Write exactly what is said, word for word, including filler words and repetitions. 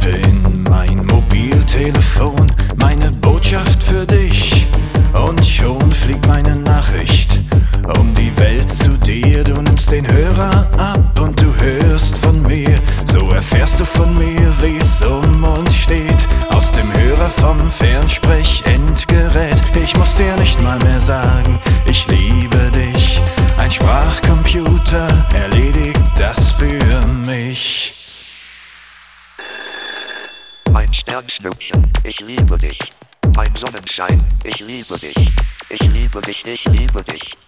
in mein Mobiltelefon meine Botschaft für dich. Und schon fliegt meine Nachricht um die Welt zu dir. Du nimmst den Hörer ab und du hörst von mir. So erfährst du von mir, wie's um uns steht. Aus dem Hörer vom Fernsprech-Endgerät. Ich muss dir nicht mal mehr sagen, ich liebe dich. Ein Sprachcomputer erledigt das für mich. Mein Sternschnupfen, ich liebe dich. Mein Sonnenschein, ich liebe dich. Ich liebe dich, ich liebe dich.